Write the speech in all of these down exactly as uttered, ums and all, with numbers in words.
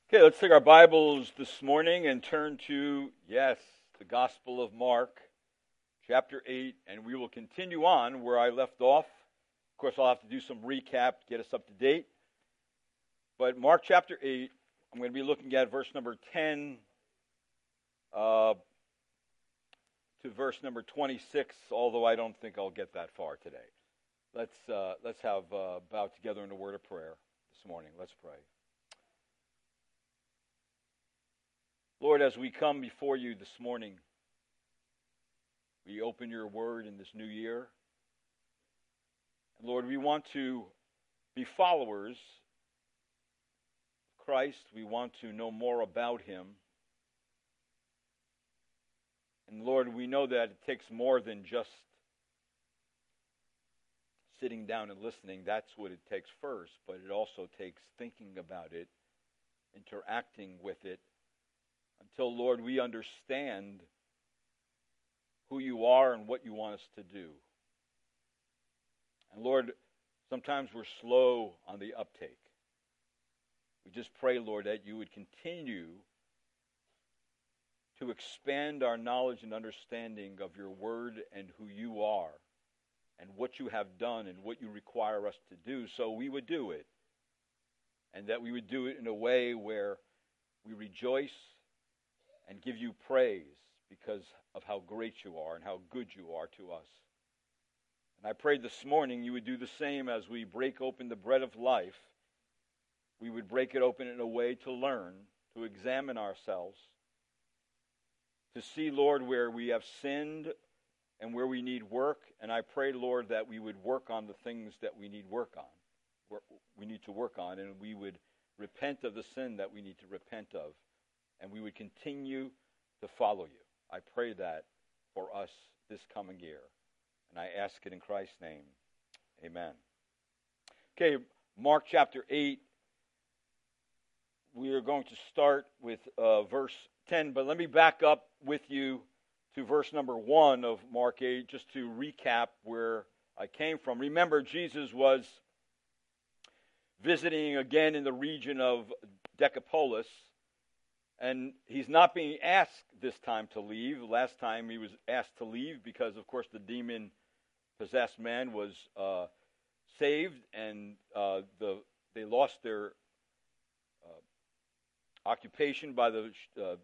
Okay, let's take our Bibles this morning and turn to, yes, the Gospel of Mark, chapter eight, and we will continue on where I left off. Of course, I'll have to do some recap to get us up to date. But Mark chapter eight, I'm going to be looking at verse number ten uh, to verse number twenty-six, although I don't think I'll get that far today. Let's, uh, let's have uh, bow together in a word of prayer this morning. Let's pray. Lord, as we come before you this morning, we open your word in this new year. And Lord, we want to be followers of Christ. We want to know more about him. And Lord, we know that it takes more than just sitting down and listening. That's what it takes first, but it also takes thinking about it, interacting with it, until, Lord, we understand who you are and what you want us to do. And Lord, sometimes we're slow on the uptake. We just pray, Lord, that you would continue to expand our knowledge and understanding of your word and who you are and what you have done and what you require us to do, so we would do it. And that we would do it in a way where we rejoice and give you praise because of how great you are and how good you are to us. And I pray this morning you would do the same as we break open the bread of life. We would break it open in a way to learn, to examine ourselves, to see, Lord, where we have sinned and where we need work. And I pray, Lord, that we would work on the things that we need work on, we need to work on, and we would repent of the sin that we need to repent of. And we would continue to follow you. I pray that for us this coming year. And I ask it in Christ's name. Amen. Okay, Mark chapter eight. We are going to start with uh, verse ten. But let me back up with you to verse number one of Mark eight, just to recap where I came from. Remember, Jesus was visiting again in the region of Decapolis. And he's not being asked this time to leave. Last time he was asked to leave because, of course, the demon-possessed man was uh, saved, and uh, the they lost their uh, occupation by the uh,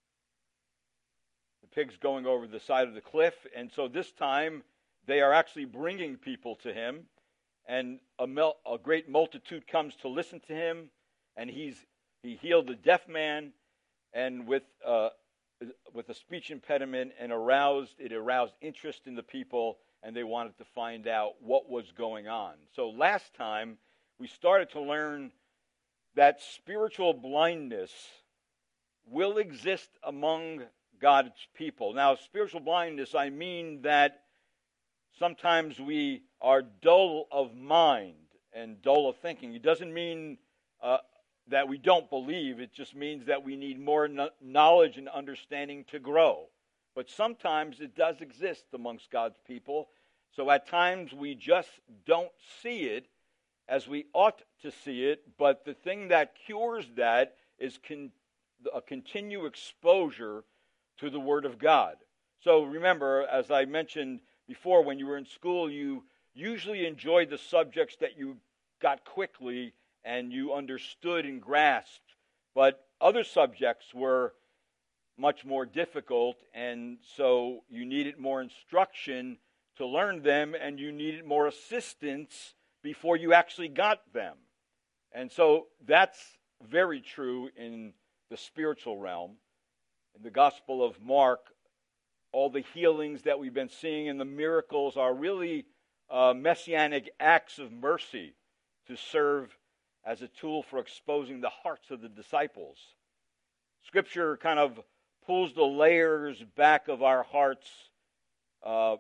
the pigs going over the side of the cliff. And so this time they are actually bringing people to him, and a, mel- a great multitude comes to listen to him, and he's he healed the deaf man. And with uh, with a speech impediment, and aroused it aroused interest in the people, and they wanted to find out what was going on. So last time we started to learn that spiritual blindness will exist among God's people. Now, spiritual blindness, I mean that sometimes we are dull of mind and dull of thinking. It doesn't mean Uh, that we don't believe. It just means that we need more no- knowledge and understanding to grow. But sometimes it does exist amongst God's people. So at times we just don't see it as we ought to see it. But the thing that cures that is con- a continued exposure to the Word of God. So remember, as I mentioned before, when you were in school, you usually enjoyed the subjects that you got quickly and you understood and grasped, but other subjects were much more difficult, and so you needed more instruction to learn them, and you needed more assistance before you actually got them. And so that's very true in the spiritual realm. In the Gospel of Mark, all the healings that we've been seeing and the miracles are really uh, messianic acts of mercy to serve as a tool for exposing the hearts of the disciples. Scripture kind of pulls the layers back of our hearts uh,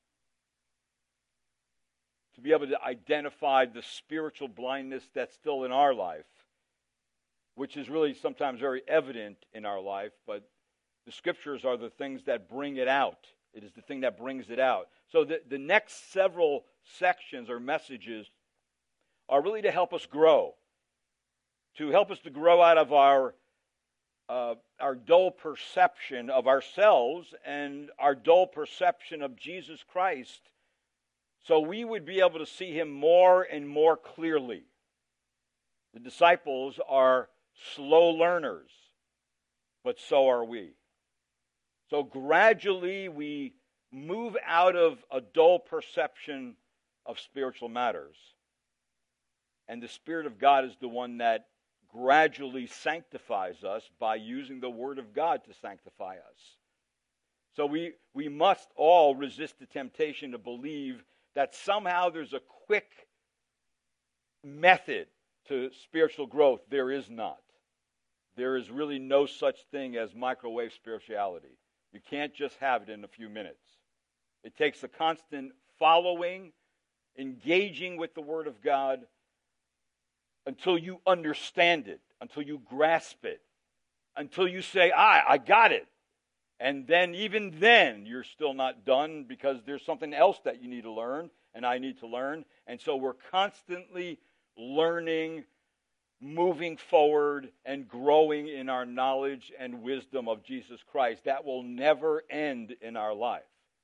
to be able to identify the spiritual blindness that's still in our life, which is really sometimes very evident in our life, but the Scriptures are the things that bring it out. It is the thing that brings it out. So the, the next several sections or messages are really to help us grow, to help us to grow out of our uh, our dull perception of ourselves and our dull perception of Jesus Christ, so we would be able to see him more and more clearly. The disciples are slow learners, but so are we. So gradually we move out of a dull perception of spiritual matters. And the Spirit of God is the one that gradually sanctifies us by using the Word of God to sanctify us. So we, we must all resist the temptation to believe that somehow there's a quick method to spiritual growth. There is not. There is really no such thing as microwave spirituality. You can't just have it in a few minutes. It takes a constant following, engaging with the Word of God until you understand it, until you grasp it, until you say, ah, I got it. And then even then, you're still not done because there's something else that you need to learn and I need to learn. And so we're constantly learning, moving forward, and growing in our knowledge and wisdom of Jesus Christ. That will never end in our life.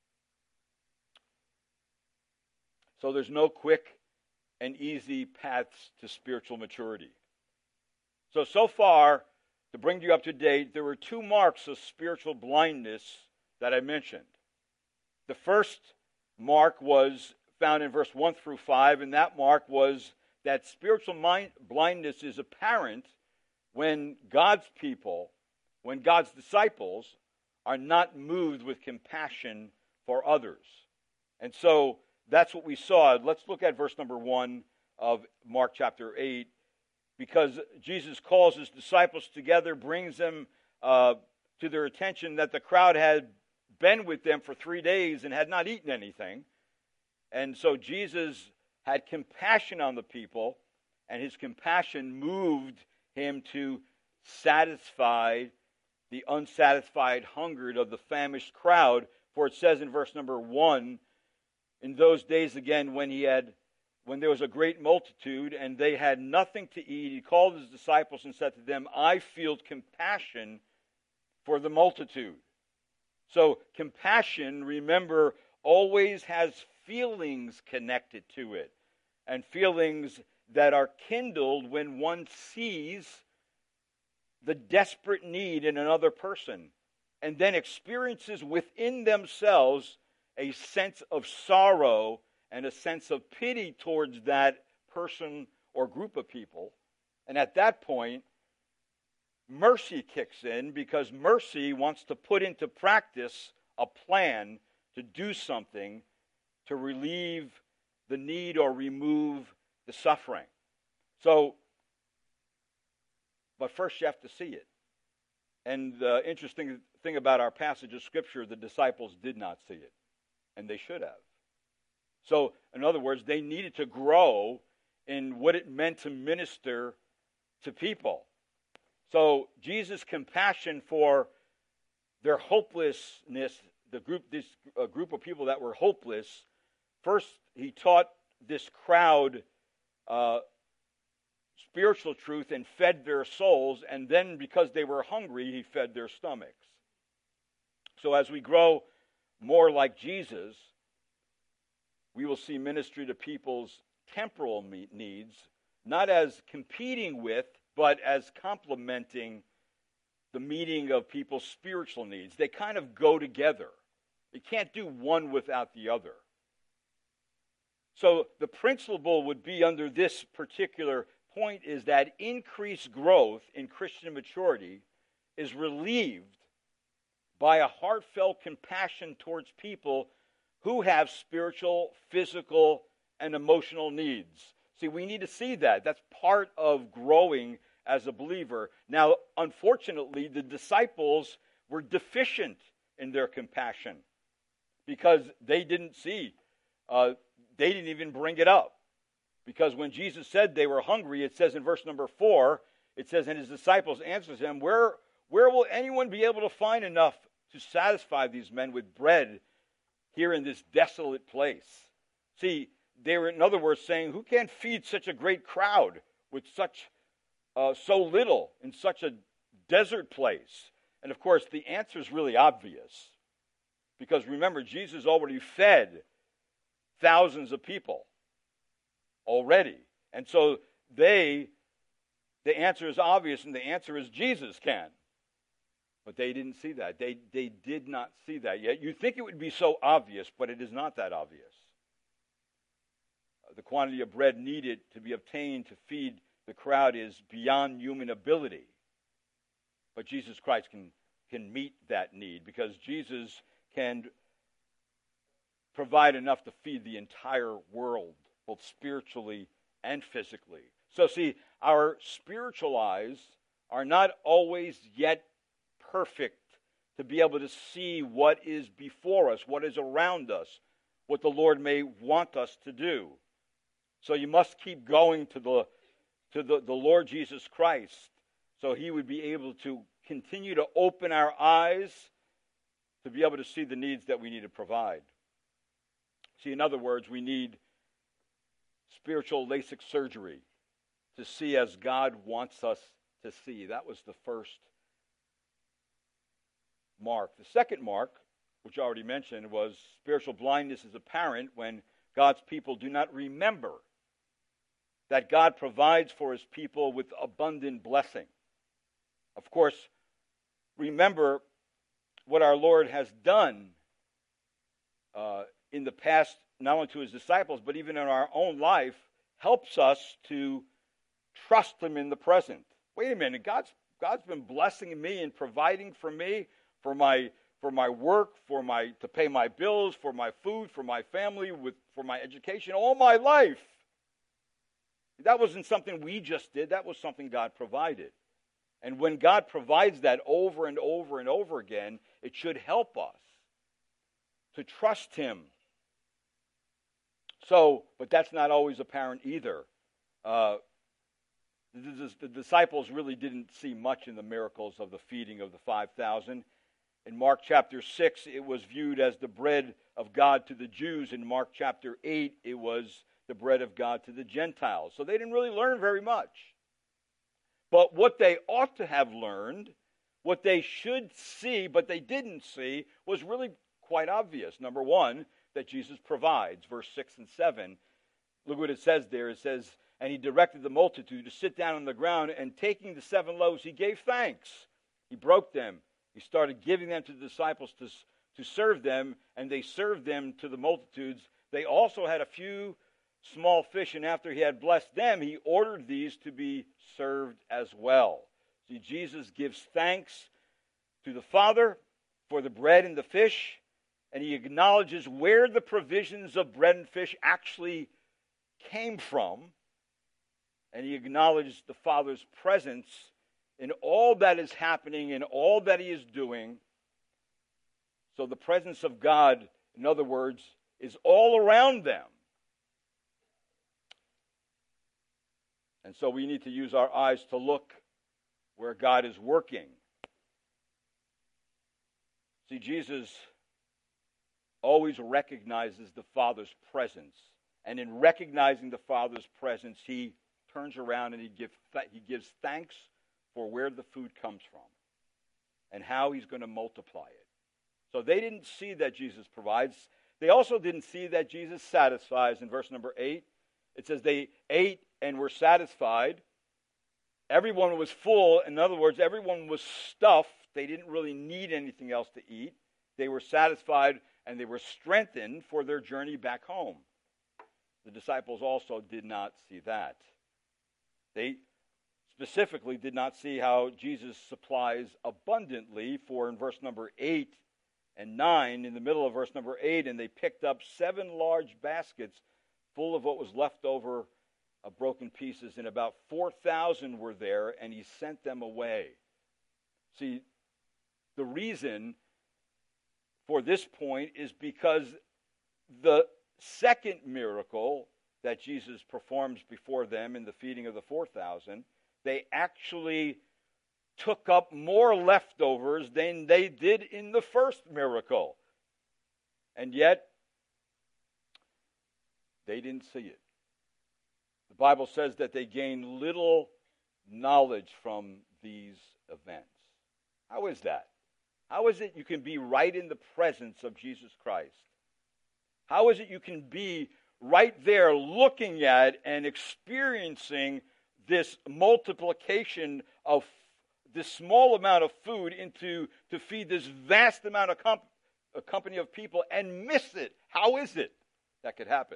So there's no quick and easy paths to spiritual maturity. So, so far, to bring you up to date, there were two marks of spiritual blindness that I mentioned. The first mark was found in verse one through five, and that mark was that spiritual mind, blindness is apparent when God's people, when God's disciples, are not moved with compassion for others. And so that's what we saw. Let's look at verse number one of Mark chapter eight. Because Jesus calls his disciples together, brings them uh, to their attention that the crowd had been with them for three days and had not eaten anything. And so Jesus had compassion on the people, and his compassion moved him to satisfy the unsatisfied hunger of the famished crowd. For it says in verse number one, in those days again when he had When there was a great multitude and they had nothing to eat, he called his disciples and said to them, I feel compassion for the multitude. So compassion, remember, always has feelings connected to it. And feelings that are kindled when one sees the desperate need in another person and then experiences within themselves a sense of sorrow and a sense of pity towards that person or group of people. And at that point, mercy kicks in because mercy wants to put into practice a plan to do something to relieve the need or remove the suffering. So, but first you have to see it. And the interesting thing about our passage of Scripture, the disciples did not see it, and they should have. So, in other words, they needed to grow in what it meant to minister to people. So, Jesus' compassion for their hopelessness, the group, this uh, group of people that were hopeless, first he taught this crowd uh, spiritual truth and fed their souls, and then because they were hungry, he fed their stomachs. So, as we grow more like Jesus, we will see ministry to people's temporal needs, not as competing with, but as complementing the meeting of people's spiritual needs. They kind of go together. You can't do one without the other. So the principle would be under this particular point is that increased growth in Christian maturity is relieved by a heartfelt compassion towards people who have spiritual, physical, and emotional needs. See, we need to see that. That's part of growing as a believer. Now, unfortunately, the disciples were deficient in their compassion because they didn't see. Uh, they didn't even bring it up. Because when Jesus said they were hungry, it says in verse number four, it says, and his disciples answered him, where, where will anyone be able to find enough to satisfy these men with bread here in this desolate place? See, they were, in other words, saying, who can feed such a great crowd with such uh, so little in such a desert place? And of course, the answer is really obvious. Because remember, Jesus already fed thousands of people already. And so they, the answer is obvious, and the answer is Jesus can. But they didn't see that. They, they did not see that yet. You'd think it would be so obvious, but it is not that obvious. The quantity of bread needed to be obtained to feed the crowd is beyond human ability. But Jesus Christ can, can meet that need, because Jesus can provide enough to feed the entire world, both spiritually and physically. So see, our spiritual eyes are not always yet perfect to be able to see what is before us, what is around us, what the Lord may want us to do. So you must keep going to the to the, the Lord Jesus Christ, so he would be able to continue to open our eyes to be able to see the needs that we need to provide. See, in other words, we need spiritual LASIK surgery to see as God wants us to see. That was the first mark. The second mark, which I already mentioned, was spiritual blindness is apparent when God's people do not remember that God provides for his people with abundant blessing. Of course, remember what our Lord has done uh, in the past, not only to his disciples, but even in our own life, helps us to trust him in the present. Wait a minute, God's God's been blessing me and providing for me, for my for my work, for my to pay my bills, for my food, for my family, with for my education, all my life. That wasn't something we just did. That was something God provided. And when God provides that over and over and over again, it should help us to trust him. So, but that's not always apparent either. Uh, the, the disciples really didn't see much in the miracles of the feeding of the five thousand. In Mark chapter six, it was viewed as the bread of God to the Jews. In Mark chapter eight, it was the bread of God to the Gentiles. So they didn't really learn very much. But what they ought to have learned, what they should see, but they didn't see, was really quite obvious. Number one, that Jesus provides. Verse six and seven, look what it says there. It says, and he directed the multitude to sit down on the ground, and taking the seven loaves, he gave thanks. He broke them. He started giving them to the disciples to, to serve them, and they served them to the multitudes. They also had a few small fish, and after he had blessed them, he ordered these to be served as well. See, Jesus gives thanks to the Father for the bread and the fish, and he acknowledges where the provisions of bread and fish actually came from, and he acknowledges the Father's presence in all that is happening, in all that he is doing. So the presence of God, in other words, is all around them. And so we need to use our eyes to look where God is working. See, Jesus always recognizes the Father's presence. And in recognizing the Father's presence, he turns around and he, give, he gives thanks for where the food comes from and how he's going to multiply it. So they didn't see that Jesus provides. They also didn't see that Jesus satisfies. In verse number eight, it says they ate and were satisfied. Everyone was full. In other words, everyone was stuffed. They didn't really need anything else to eat. They were satisfied and they were strengthened for their journey back home. The disciples also did not see that. They specifically did not see how Jesus supplies abundantly, for in verse number eight and nine, in the middle of verse number eight, and they picked up seven large baskets full of what was left over of broken pieces, and about four thousand were there, and he sent them away. See, the reason for this point is because the second miracle that Jesus performs before them in the feeding of the four thousand, they actually took up more leftovers than they did in the first miracle. And yet, they didn't see it. The Bible says that they gained little knowledge from these events. How is that? How is it you can be right in the presence of Jesus Christ? How is it you can be right there looking at and experiencing this multiplication of this small amount of food into to feed this vast amount of comp- a company of people and miss it? How is it that could happen?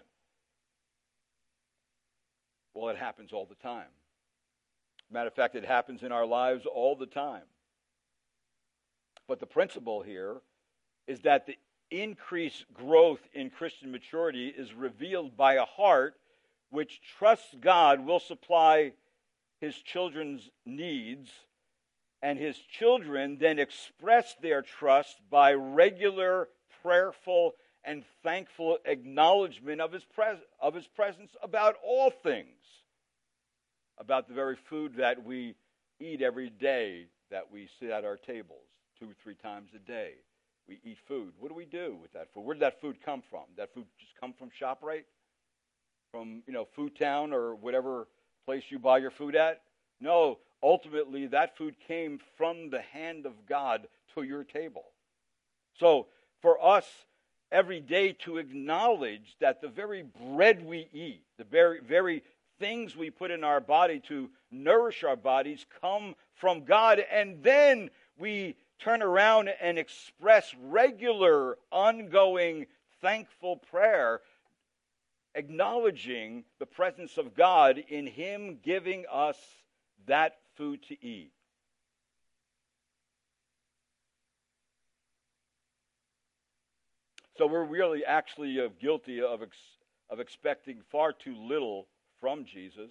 Well, it happens all the time. Matter of fact, it happens in our lives all the time. But the principle here is that the increased growth in Christian maturity is revealed by a heart which trusts God will supply his children's needs, and his children then express their trust by regular, prayerful, and thankful acknowledgement of his, pres- of his presence about all things, about the very food that we eat every day, that we sit at our tables two or three times a day. We eat food. What do we do with that food? Where did that food come from? Did that food just come from ShopRite? From, you know, Food Town or whatever place you buy your food at? No, ultimately that food came from the hand of God to your table. So for us every day to acknowledge that the very bread we eat, the very, very things we put in our body to nourish our bodies come from God, and then we turn around and express regular, ongoing, thankful prayer, acknowledging the presence of God in him giving us that food to eat. So we're really actually uh, guilty of, ex- of expecting far too little from Jesus.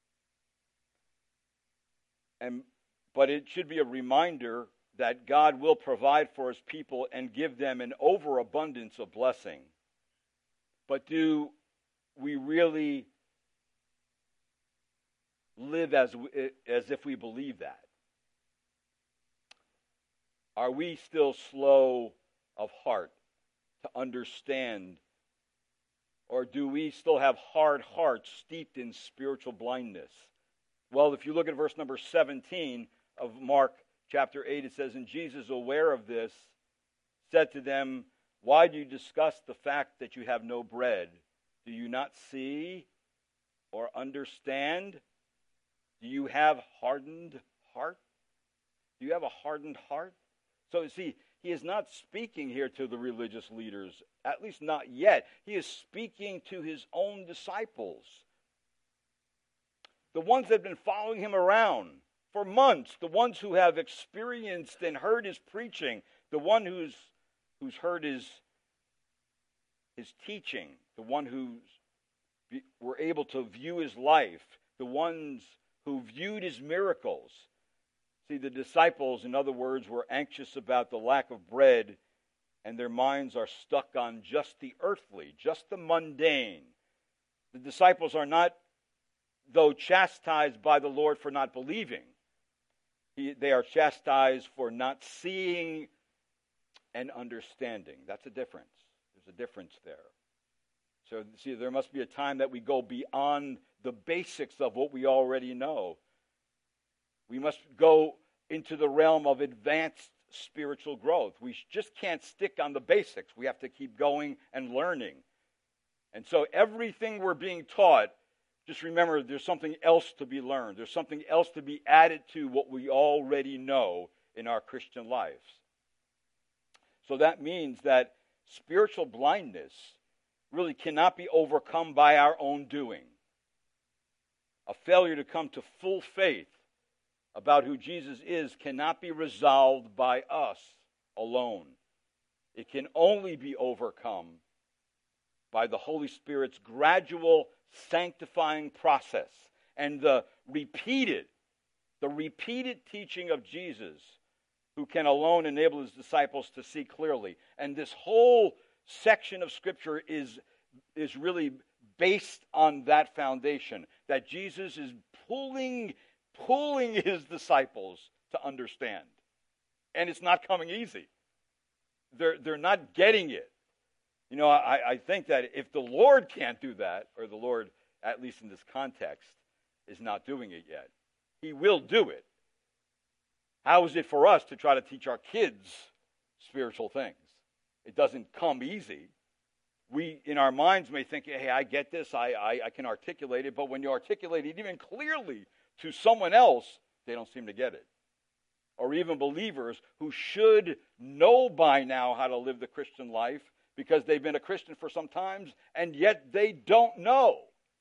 And, but it should be a reminder that God will provide for his people and give them an overabundance of blessing. But do we really live as, as if we believe that? Are we still slow of heart to understand? Or do we still have hard hearts steeped in spiritual blindness? Well, if you look at verse number seventeen of Mark chapter eight, it says, "And Jesus, aware of this, said to them, 'Why do you discuss the fact that you have no bread? Do you not see or understand? Do you have hardened heart?'" Do you have a hardened heart? So you see, he is not speaking here to the religious leaders, at least not yet. He is speaking to his own disciples, the ones that have been following him around for months, the ones who have experienced and heard his preaching, the one who's who's heard his his teaching, the one who's be, were able to view his life, the ones who viewed his miracles. See, the disciples, in other words, were anxious about the lack of bread, and their minds are stuck on just the earthly, just the mundane. The disciples are not, though, chastised by the Lord for not believing. He, they are chastised for not seeing and understanding. That's a difference. There's a difference there. So, see, there must be a time that we go beyond the basics of what we already know. We must go into the realm of advanced spiritual growth. We just can't stick on the basics. We have to keep going and learning. And so everything we're being taught, just remember there's something else to be learned. There's something else to be added to what we already know in our Christian lives. So that means that spiritual blindness really cannot be overcome by our own doing. A failure to come to full faith about who Jesus is cannot be resolved by us alone. It can only be overcome by the Holy Spirit's gradual sanctifying process and the repeated, the repeated teaching of Jesus, who can alone enable his disciples to see clearly. And this whole section of Scripture is, is really based on that foundation, that Jesus is pulling, pulling his disciples to understand. And it's not coming easy. They're, they're not getting it. You know, I, I think that if the Lord can't do that, or the Lord, at least in this context, is not doing it yet, He will do it. How is it for us to try to teach our kids spiritual things? It doesn't come easy. We, in our minds, may think, hey, I get this, I, I, I can articulate it, but when you articulate it even clearly to someone else, they don't seem to get it. Or even believers who should know by now how to live the Christian life because they've been a Christian for some time, and yet they don't know.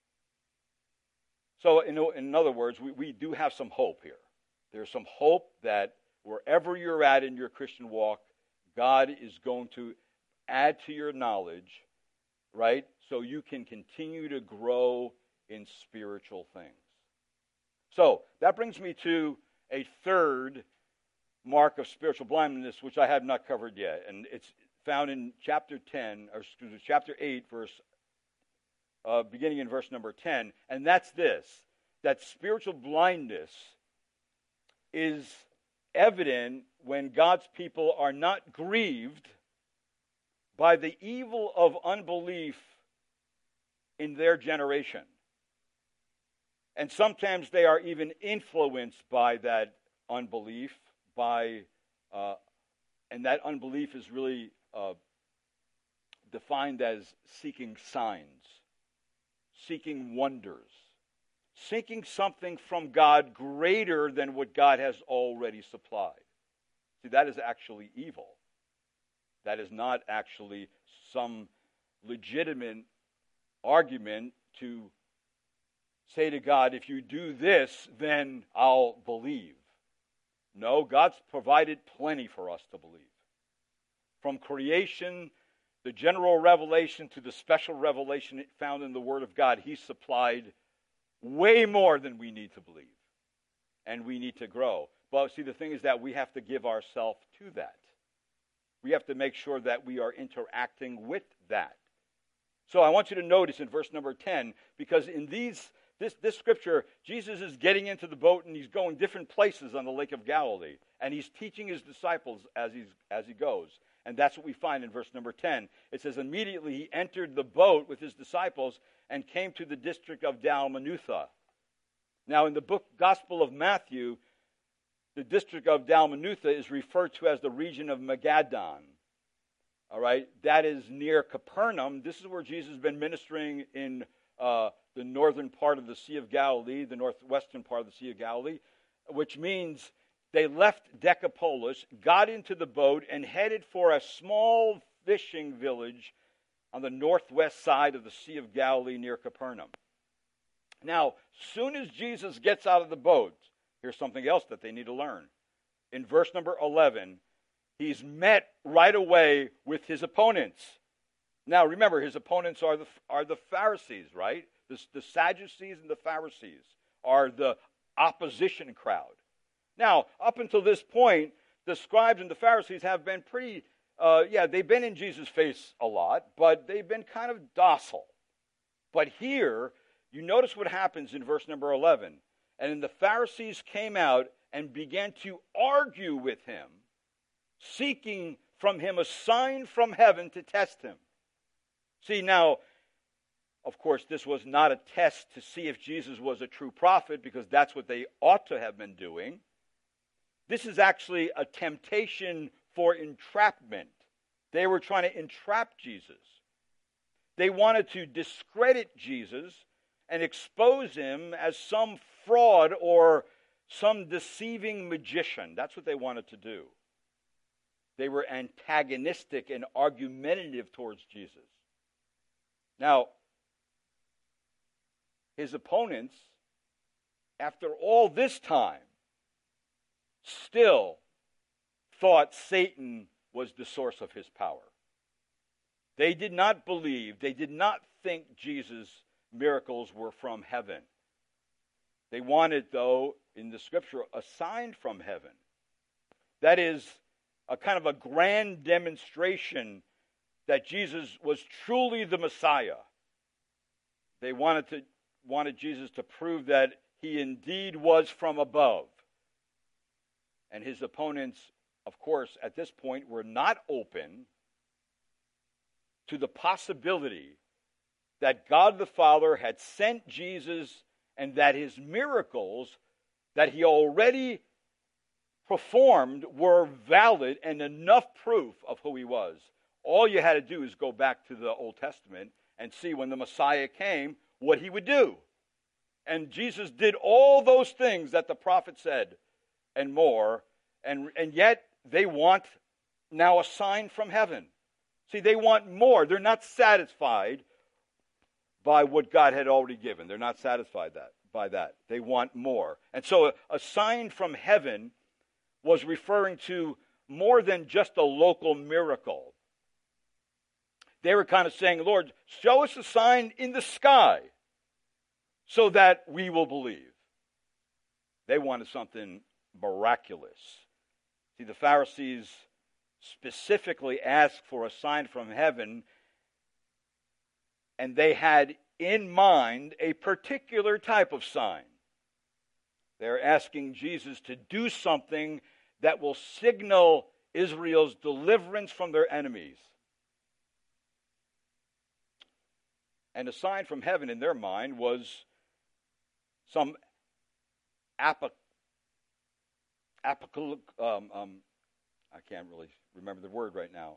So, in, in other words, we, we do have some hope here. There's some hope that wherever you're at in your Christian walk, God is going to add to your knowledge, right? So you can continue to grow in spiritual things. So that brings me to a third mark of spiritual blindness, which I have not covered yet. And it's found in chapter ten, or excuse me, chapter eight, verse, uh, beginning in verse number ten. And that's this, that spiritual blindness is evident when God's people are not grieved by the evil of unbelief in their generation. And sometimes they are even influenced by that unbelief, by, uh, and that unbelief is really uh, defined as seeking signs, seeking wonders, seeking something from God greater than what God has already supplied. See, that is actually evil. That is not actually some legitimate argument to say to God, if you do this, then I'll believe. No, God's provided plenty for us to believe. From creation, the general revelation, to the special revelation found in the Word of God, He supplied way more than we need to believe. And we need to grow. But see, the thing is that we have to give ourselves to that. We have to make sure that we are interacting with that. So I want you to notice in verse number ten, because in these this, this scripture, Jesus is getting into the boat and he's going different places on the Lake of Galilee. And he's teaching his disciples as, he's, as he goes. And that's what we find in verse number ten. It says, immediately he entered the boat with his disciples and came to the district of Dalmanutha. Now in the book Gospel of Matthew, the district of Dalmanutha is referred to as the region of Magadan. All right, that is near Capernaum. This is where Jesus has been ministering in uh, the northern part of the Sea of Galilee, the northwestern part of the Sea of Galilee, which means they left Decapolis, got into the boat, and headed for a small fishing village on the northwest side of the Sea of Galilee near Capernaum. Now, soon as Jesus gets out of the boat, here's something else that they need to learn. In verse number eleven, he's met right away with his opponents. Now, remember, his opponents are the are the Pharisees, right? The, the Sadducees and the Pharisees are the opposition crowd. Now, up until this point, the scribes and the Pharisees have been pretty, uh, yeah, they've been in Jesus' face a lot, but they've been kind of docile. But here, you notice what happens in verse number eleven. And then the Pharisees came out and began to argue with him, seeking from him a sign from heaven to test him. See, now, of course, this was not a test to see if Jesus was a true prophet, because that's what they ought to have been doing. This is actually a temptation for entrapment. They were trying to entrap Jesus. They wanted to discredit Jesus and expose him as some fraud or some deceiving magician. That's what they wanted to do. They were antagonistic and argumentative towards Jesus. Now, his opponents, after all this time, still thought Satan was the source of his power. They did not believe, they did not think Jesus' miracles were from heaven. They wanted, though, in the scripture, a sign from heaven. That is, a kind of a grand demonstration that Jesus was truly the Messiah. They wanted to wanted Jesus to prove that he indeed was from above. And his opponents, of course, at this point were not open to the possibility that God the Father had sent Jesus and that his miracles that he already performed were valid and enough proof of who he was. All you had to do is go back to the Old Testament and see when the Messiah came, what he would do. And Jesus did all those things that the prophet said and more, and, and yet they want now a sign from heaven. See, they want more. They're not satisfied by what God had already given. They're not satisfied that, by that. They want more. And so a, a sign from heaven was referring to more than just a local miracle. They were kind of saying, Lord, show us a sign in the sky so that we will believe. They wanted something miraculous. See, the Pharisees specifically asked for a sign from heaven, and they had in mind a particular type of sign. They're asking Jesus to do something that will signal Israel's deliverance from their enemies. And a sign from heaven in their mind was some apoc- apocal- um, um, I can't really remember the word right now.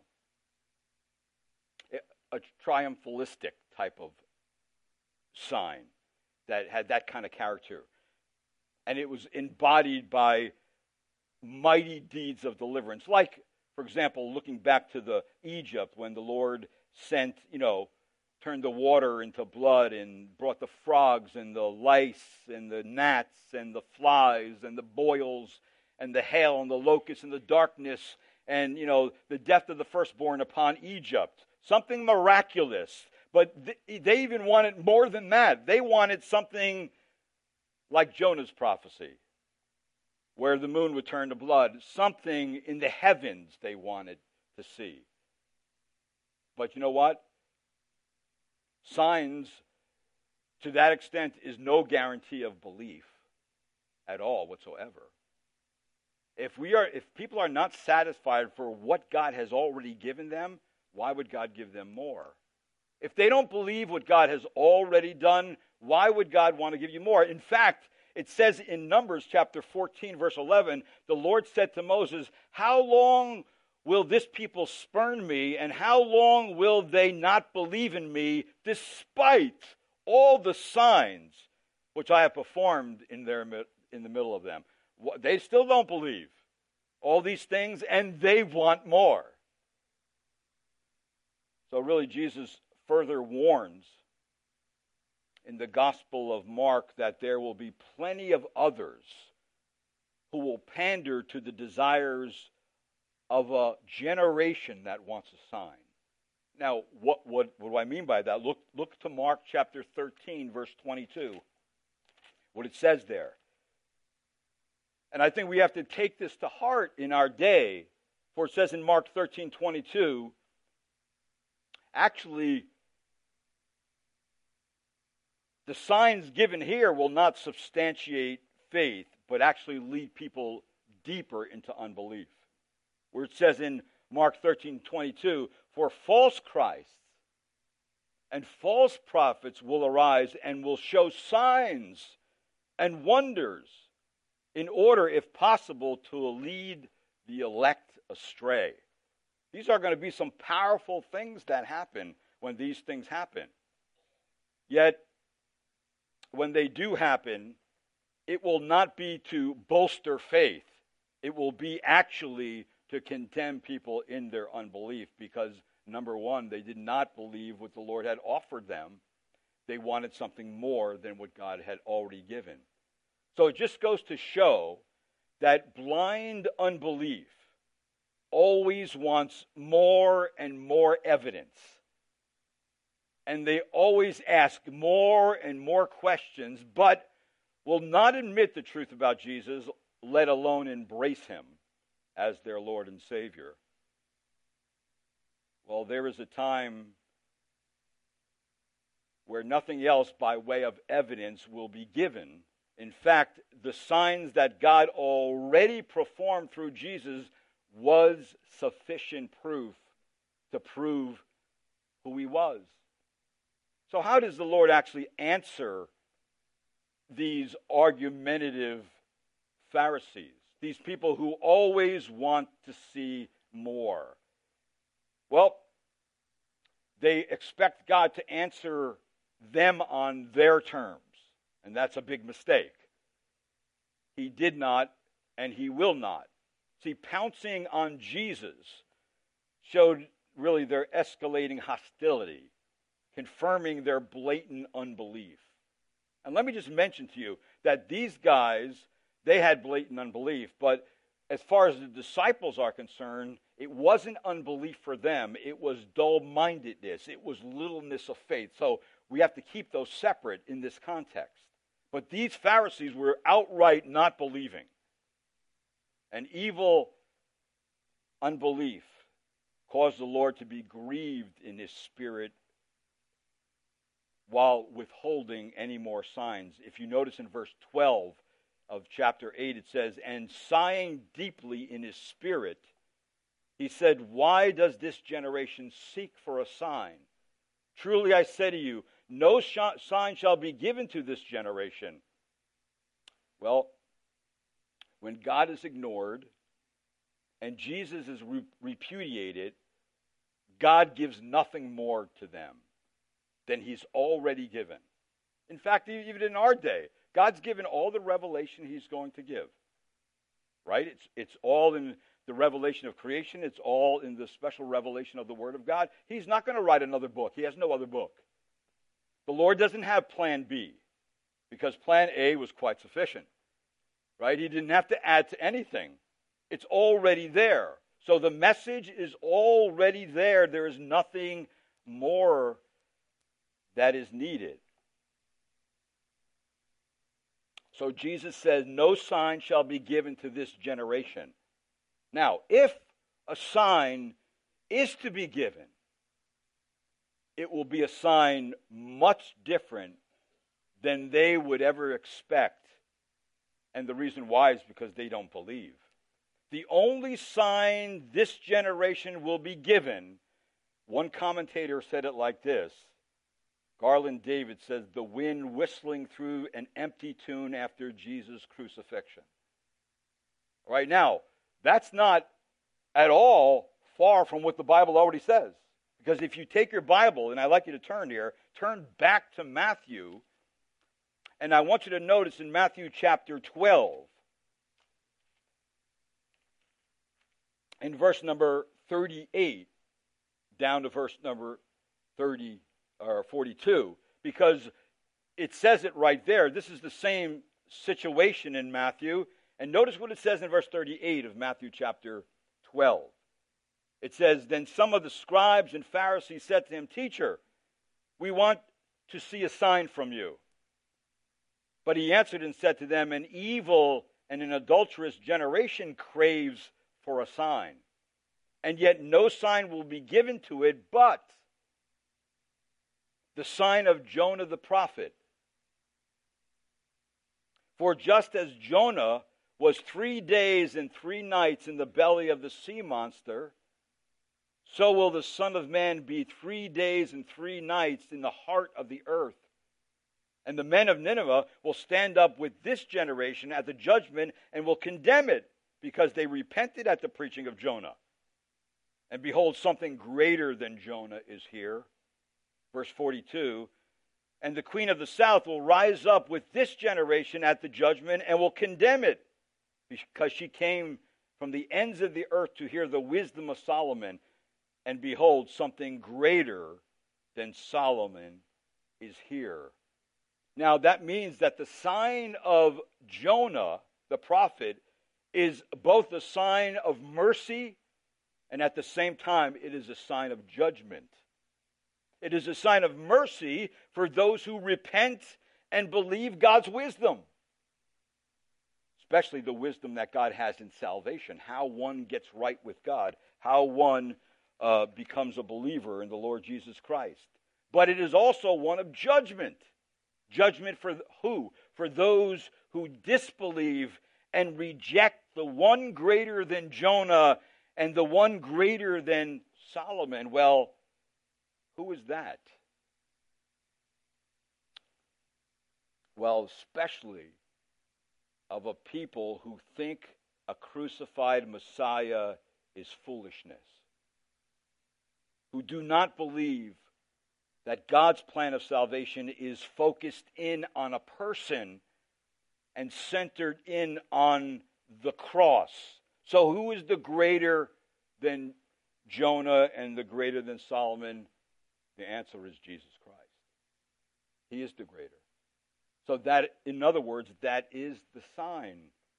A triumphalistic type of sign that had that kind of character. And it was embodied by mighty deeds of deliverance. Like, for example, looking back to the Egypt when the Lord sent, you know, turned the water into blood and brought the frogs and the lice and the gnats and the flies and the boils and the hail and the locusts and the darkness and, you know, the death of the firstborn upon Egypt. Something miraculous. But th- they even wanted more than that. They wanted something like Jonah's prophecy, where the moon would turn to blood. Something in the heavens they wanted to see. But you know what? Signs, to that extent, is no guarantee of belief at all whatsoever. If we are, if people are not satisfied for what God has already given them, why would God give them more? If they don't believe what God has already done, why would God want to give you more? In fact, it says in Numbers chapter fourteen, verse eleven, the Lord said to Moses, "How long will this people spurn me, and how long will they not believe in me, despite all the signs which I have performed in their in the middle of them?" They still don't believe all these things, and they want more. So really, Jesus further warns in the Gospel of Mark that there will be plenty of others who will pander to the desires of a generation that wants a sign. Now, what, what, what do I mean by that? Look, look to Mark chapter thirteen, verse twenty-two. What it says there. And I think we have to take this to heart in our day. For it says in Mark thirteen twenty-two, actually, the signs given here will not substantiate faith, but actually lead people deeper into unbelief. Where it says in Mark thirteen twenty-two, "For false Christs and false prophets will arise and will show signs and wonders in order, if possible, to lead the elect astray." These are going to be some powerful things that happen when these things happen. Yet, when they do happen, it will not be to bolster faith. It will be actually to condemn people in their unbelief because, number one, they did not believe what the Lord had offered them. They wanted something more than what God had already given. So it just goes to show that blind unbelief always wants more and more evidence. And they always ask more and more questions, but will not admit the truth about Jesus, let alone embrace him as their Lord and Savior. Well, there is a time where nothing else by way of evidence will be given. In fact, the signs that God already performed through Jesus was sufficient proof to prove who he was. So how does the Lord actually answer these argumentative Pharisees, these people who always want to see more. Well, they expect God to answer them on their terms, and that's a big mistake. He did not, and he will not. See, pouncing on Jesus showed really their escalating hostility, confirming their blatant unbelief. And let me just mention to you that these guys, they had blatant unbelief, but as far as the disciples are concerned, it wasn't unbelief for them. It was dull-mindedness. It was littleness of faith. So we have to keep those separate in this context. But these Pharisees were outright not believing. And evil unbelief caused the Lord to be grieved in his spirit while withholding any more signs. If you notice in verse twelve of chapter eight, it says, "And sighing deeply in his spirit, he said, 'Why does this generation seek for a sign? Truly I say to you, no sh- sign shall be given to this generation.'" Well, when God is ignored and Jesus is re- repudiated, God gives nothing more to them than he's already given. In fact, even in our day, God's given all the revelation he's going to give. Right? It's, it's all in the revelation of creation. It's all in the special revelation of the Word of God. He's not going to write another book. He has no other book. The Lord doesn't have plan B, because plan A was quite sufficient. Right? He didn't have to add to anything. It's already there. So the message is already there. There is nothing more that is needed. So Jesus says, no sign shall be given to this generation. Now, if a sign is to be given, it will be a sign much different than they would ever expect. And the reason why is because they don't believe. The only sign this generation will be given, one commentator said it like this. Garland David says, "The wind whistling through an empty tune after Jesus' crucifixion." Right now, that's not at all far from what the Bible already says. Because if you take your Bible, and I'd like you to turn here, turn back to Matthew, and I want you to notice in Matthew chapter twelve, in verse number thirty-eight, down to verse number thirty or forty-two, because it says it right there. This is the same situation in Matthew. And notice what it says in verse thirty-eight of Matthew chapter twelve. It says, "Then some of the scribes and Pharisees said to him, 'Teacher, we want to see a sign from you.' But he answered and said to them, 'An evil and an adulterous generation craves for a sign, and yet no sign will be given to it but the sign of Jonah the prophet. For just as Jonah was three days and three nights in the belly of the sea monster, so will the Son of Man be three days and three nights in the heart of the earth. And the men of Nineveh will stand up with this generation at the judgment and will condemn it, because they repented at the preaching of Jonah. And behold, something greater than Jonah is here.'" Verse forty-two, "And the queen of the south will rise up with this generation at the judgment and will condemn it, because she came from the ends of the earth to hear the wisdom of Solomon. And behold, something greater than Solomon is here." Now that means that the sign of Jonah, the prophet, is both a sign of mercy, and at the same time it is a sign of judgment. It is a sign of mercy for those who repent and believe God's wisdom, especially the wisdom that God has in salvation, how one gets right with God, how one uh, becomes a believer in the Lord Jesus Christ. But it is also one of judgment. Judgment for who? For those who disbelieve and reject the one greater than Jonah and the one greater than Solomon. Well, who is that? Well, especially of a people who think a crucified Messiah is foolishness, who do not believe that God's plan of salvation is focused in on a person and centered in on the cross. So who is the greater than Jonah and the greater than Solomon? The answer is Jesus Christ. He is the greater. So that, in other words, that is the sign.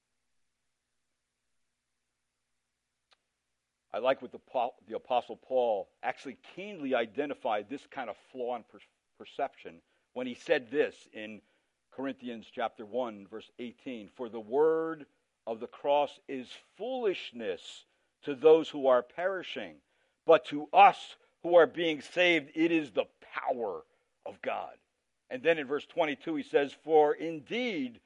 I like what the, the Apostle Paul actually keenly identified this kind of flaw in per- perception when he said this in Corinthians chapter one, verse eighteen. For the word of the cross is foolishness to those who are perishing, but to us who are being saved, it is the power of God. And then in verse twenty-two he says, for indeed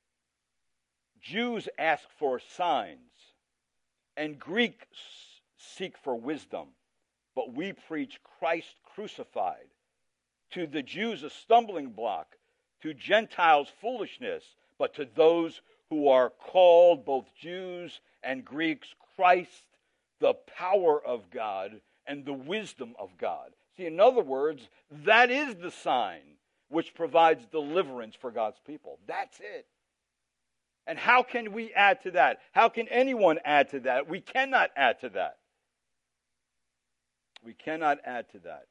Jews ask for signs, and Greeks seek for wisdom, but we preach Christ crucified. To the Jews a stumbling block, to Gentiles foolishness, but to those who are called, both Jews and Greeks, Christ, the power of God and the wisdom of God. See, in other words, that is the sign which provides deliverance for God's people. That's it. And how can we add to that? How can anyone add to that? We cannot add to that. We cannot add to that.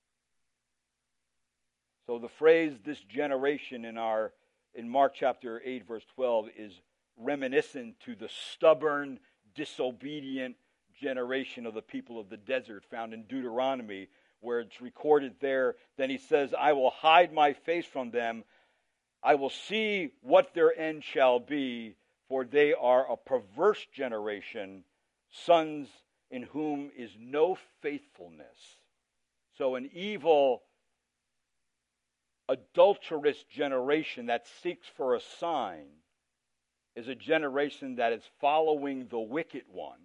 So the phrase "this generation" in our in Mark chapter eight, verse twelve, is reminiscent to the stubborn, disobedient generation of the people of the desert found in Deuteronomy, where it's recorded there. Then he says, I will hide my face from them. I will see what their end shall be, for they are a perverse generation, sons in whom is no faithfulness. So an evil, adulterous generation that seeks for a sign is a generation that is following the wicked one.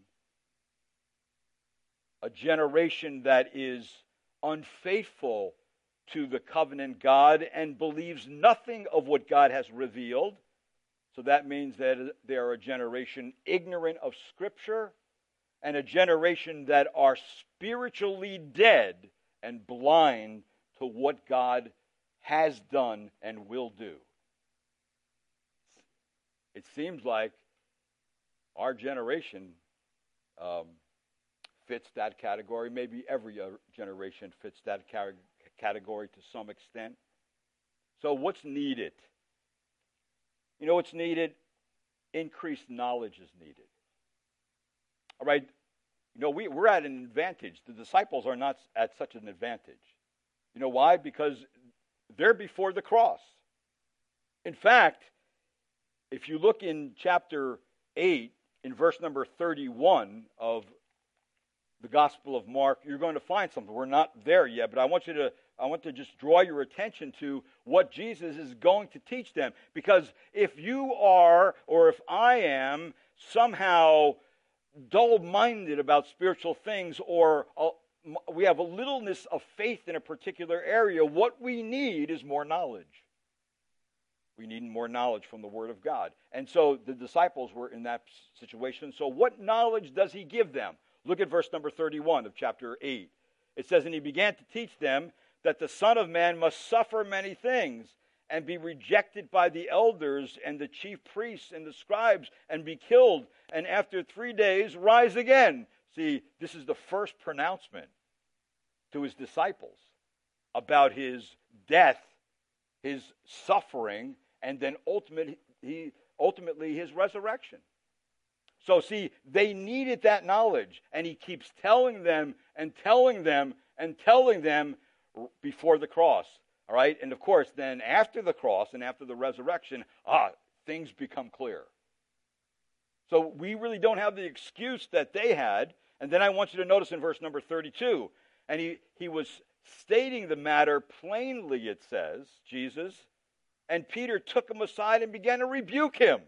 A generation that is unfaithful to the covenant God and believes nothing of what God has revealed. So that means that they are a generation ignorant of Scripture and a generation that are spiritually dead and blind to what God has done and will do. It seems like our generation um, fits that category. Maybe every generation fits that category to some extent. So what's needed? You know what's needed? Increased knowledge is needed. All right, you know, we, we're at an advantage. The disciples are not at such an advantage. You know why? Because they're before the cross. In fact, if you look in chapter eight, in verse number thirty-one of the Gospel of Mark, you're going to find something. We're not there yet, but I want you to I want to just draw your attention to what Jesus is going to teach them. Because if you are, or if I am, somehow dull-minded about spiritual things, or uh, we have a littleness of faith in a particular area, what we need is more knowledge. We need more knowledge from the Word of God. And so the disciples were in that situation. So what knowledge does he give them? Look at verse number thirty-one of chapter eight. It says, and he began to teach them that the Son of Man must suffer many things and be rejected by the elders and the chief priests and the scribes and be killed, and after three days rise again. See, this is the first pronouncement to his disciples about his death, his suffering, and then ultimately, he, ultimately his resurrection. So see, they needed that knowledge, and he keeps telling them and telling them and telling them before the cross. All right? And of course, then after the cross and after the resurrection, ah, things become clear. So we really don't have the excuse that they had. And then I want you to notice in verse number thirty-two, and he, he was stating the matter plainly, it says, Jesus, and Peter took him aside and began to rebuke him.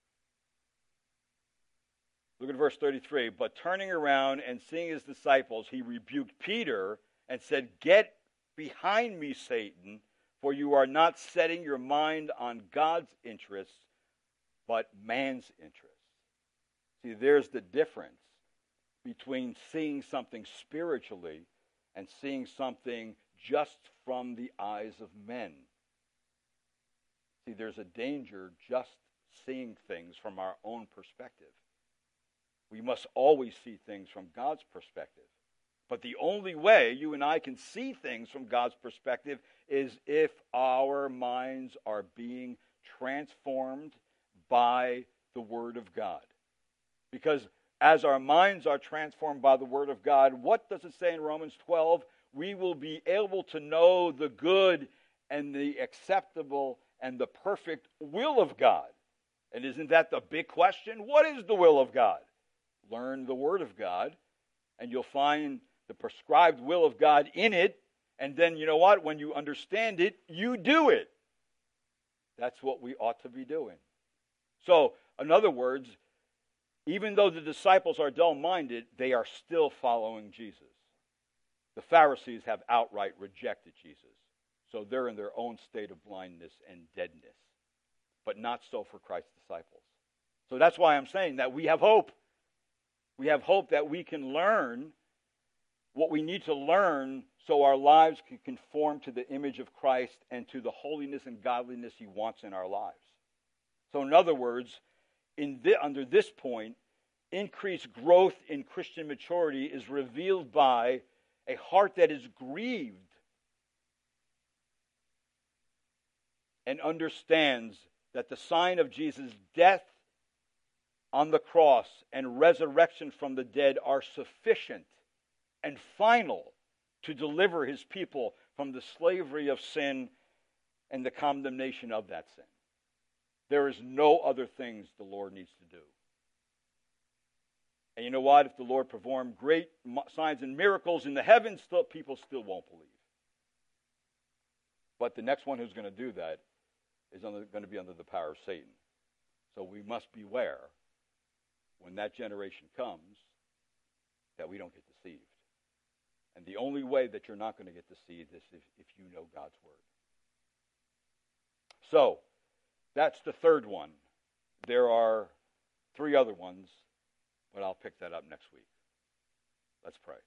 Look at verse thirty-three. But turning around and seeing his disciples, he rebuked Peter and said, get behind me, Satan, for you are not setting your mind on God's interests, but man's interest. See, there's the difference between seeing something spiritually and seeing something just from the eyes of men. See, there's a danger just seeing things from our own perspective. We must always see things from God's perspective. But the only way you and I can see things from God's perspective is if our minds are being transformed by the Word of God. Because as our minds are transformed by the Word of God, what does it say in Romans twelve? We will be able to know the good and the acceptable and the perfect will of God. And isn't that the big question? What is the will of God? Learn the Word of God, and you'll find the prescribed will of God in it. And then, you know what? When you understand it, you do it. That's what we ought to be doing. So, in other words, even though the disciples are dull-minded, they are still following Jesus. The Pharisees have outright rejected Jesus. So they're in their own state of blindness and deadness. But not so for Christ's disciples. So that's why I'm saying that we have hope. We have hope that we can learn what we need to learn so our lives can conform to the image of Christ and to the holiness and godliness He wants in our lives. So in other words, in the, under this point, increased growth in Christian maturity is revealed by a heart that is grieved and understands that the sign of Jesus' death on the cross and resurrection from the dead are sufficient and final to deliver His people from the slavery of sin and the condemnation of that sin. There is no other things the Lord needs to do. And you know what? If the Lord performed great signs and miracles in the heavens, still, people still won't believe. But the next one who's going to do that is under, going to be under the power of Satan. So we must beware when that generation comes that we don't get deceived. And the only way that you're not going to get deceived is if, if you know God's Word. So, that's the third one. There are three other ones, but I'll pick that up next week. Let's pray.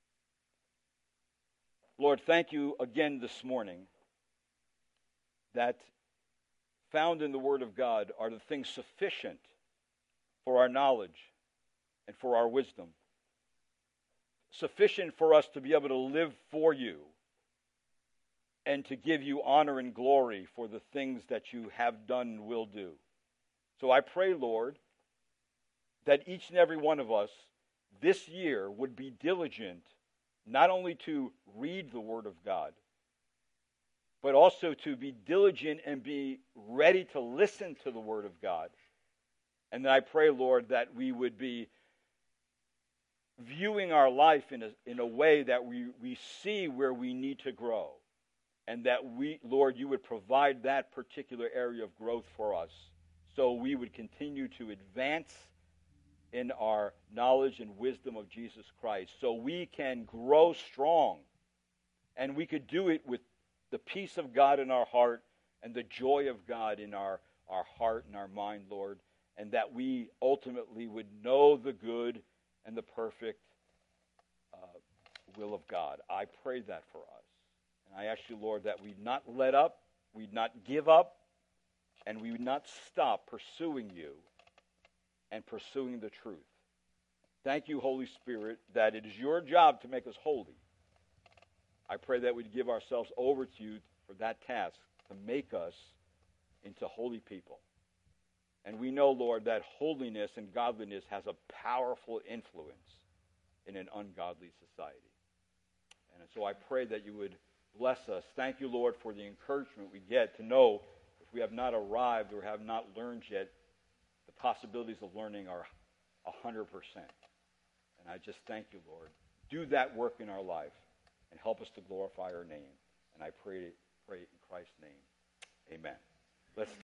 Lord, thank you again this morning that found in the Word of God are the things sufficient for our knowledge and for our wisdom. Sufficient for us to be able to live for you and to give you honor and glory for the things that you have done and will do. So I pray, Lord, that each and every one of us this year would be diligent not only to read the Word of God, but also to be diligent and be ready to listen to the Word of God. And then I pray, Lord, that we would be viewing our life in a, in a way that we, we see where we need to grow. And that we, Lord, you would provide that particular area of growth for us so we would continue to advance in our knowledge and wisdom of Jesus Christ so we can grow strong. And we could do it with the peace of God in our heart and the joy of God in our, our heart and our mind, Lord, and that we ultimately would know the good and the perfect uh, will of God. I pray that for us. And I ask you, Lord, that we'd not let up, we'd not give up, and we would not stop pursuing you and pursuing the truth. Thank you, Holy Spirit, that it is your job to make us holy. I pray that we'd give ourselves over to you for that task, to make us into holy people. And we know, Lord, that holiness and godliness has a powerful influence in an ungodly society. And so I pray that you would bless us. Thank you, Lord, for the encouragement we get to know if we have not arrived or have not learned yet, the possibilities of learning are one hundred percent. And I just thank you, Lord. Do that work in our life and help us to glorify your name. And I pray, pray in Christ's name. Amen. Let's